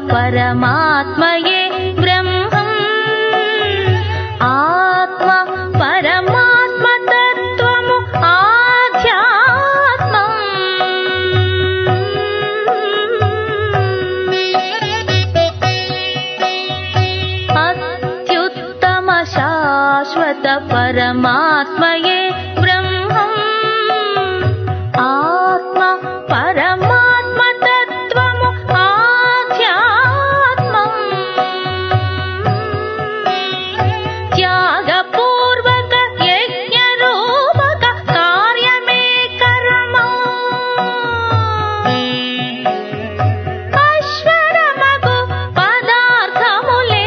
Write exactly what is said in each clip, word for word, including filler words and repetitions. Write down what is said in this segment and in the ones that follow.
పరమాత్మయే బ్రహ్మం. ఆత్మ పరమాత్మ తత్వము ఆధ్యాత్మం. అత్యుత్తమ శాశ్వత పరమాత్మయే బ్రహ్మం. ఆత్మ పరమాత్మ తత్వము ఆధ్యాత్మం. త్యాగపూర్వక యజ్ఞ రూపక కార్యమే కర్మం. అశ్వరమగు పదార్థములే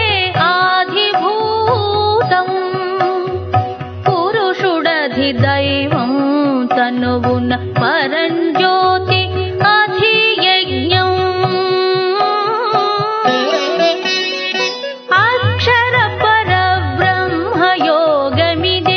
ఆధిభూతం. పురుషుడధి దైవం తనువున పరంజ్యోతి అధియజ్ఞం. అక్షర పరబ్రహ్మ యోగమిదే.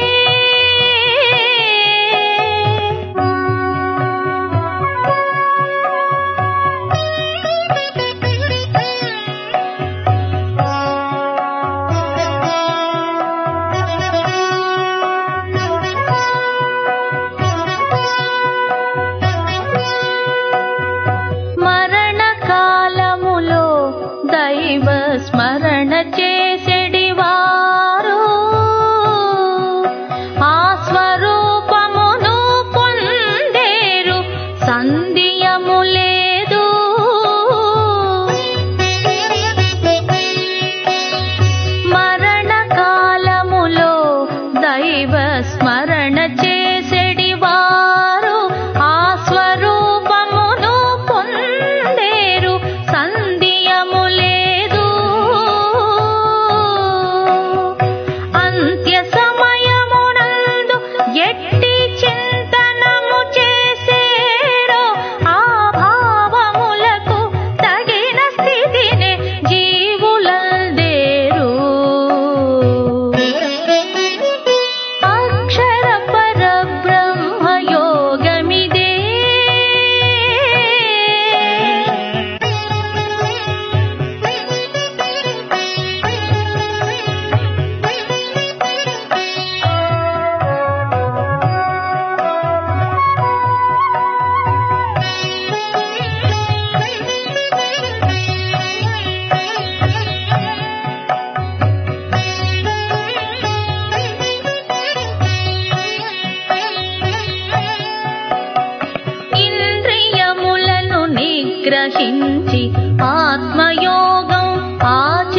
మరణకాలములో దైవ స్మరణ చేసెడివారు ఆ స్వరూపమును పొందేరు, సందేహము లేదు. మరణకాలములో దైవ స్మరణ చేసెడివారు ఆ స్వరూపమును పొందేరు, సందేహము లేదు. అంత్య సమయమునందు ఎట్టి చింతనము చేసేరో ఆ భావములకు తగిన స్థితిని జీవులందేరు. అక్షర పరబ్రహ్మ యోగమిదే. ఇంద్రియములను నిగ్రహించి ఆత్మయోగం ఆచ